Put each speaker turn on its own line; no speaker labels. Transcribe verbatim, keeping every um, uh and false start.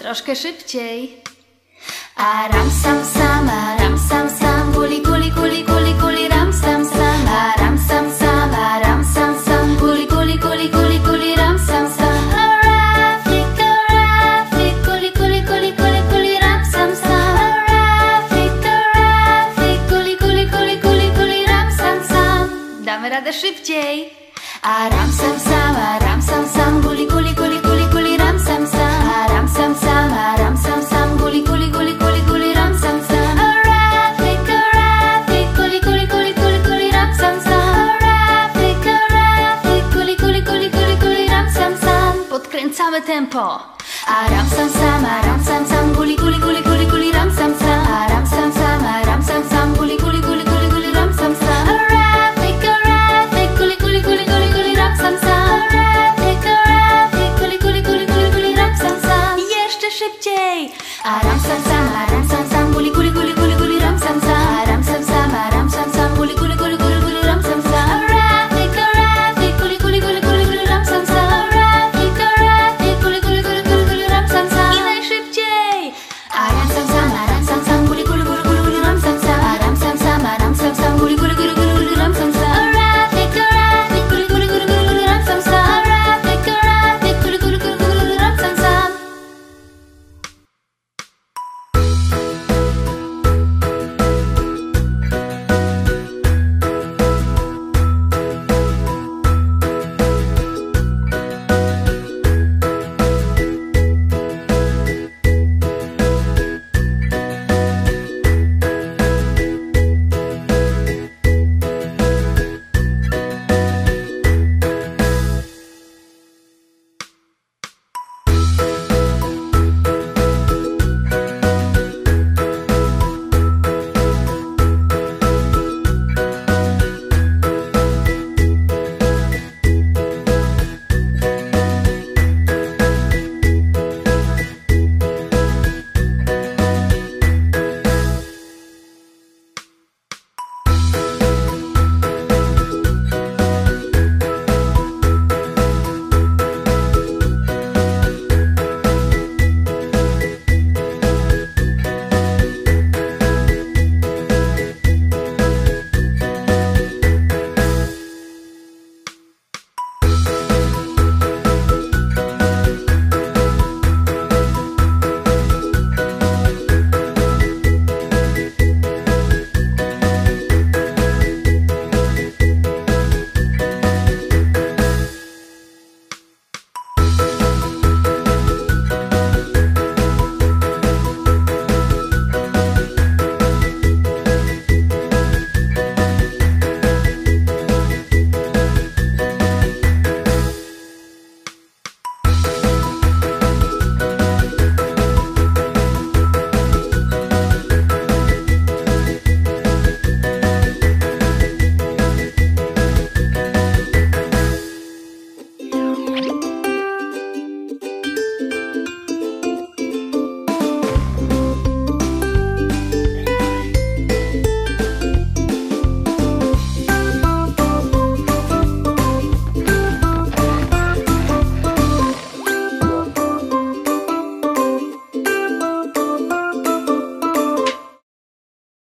troszkę szybciej. A ram sam sam, a ram sam sam, guli guli guli guli guli ram sam sam, a ram sam sam, a ram sam sam, guli guli guli guli guli ram sam sam. A Rafik, a Rafik, guli guli guli guli guli ram sam sam. A Rafik, a Rafik, guli guli guli guli guli ram sam sam. Damy radę szybciej. A ram sam sam, a ram sam sam, guli guli guli guli guli ram sam sam. A ram sam sam, a ram sam sam, guli guli guli guli guli ram sam sam. A Rafik, a Rafik, guli guli guli guli guli ram sam sam. A Rafik, a Rafik, guli guli guli guli guli ram sam sam. Podkręcamy tempo. A ram sam sam, a ram sam sam, guli guli guli guli guli ram sam sam. A ram sam sam, a ram sam sam, guli guli guli guli guli ram sam sam. A Rafik, a Rafik, guli guli guli guli guli ram sam sam. A Rafik, a Rafik, guli guli guli guli guli ram sam sam. Jeszcze szybciej. A ram sam sam.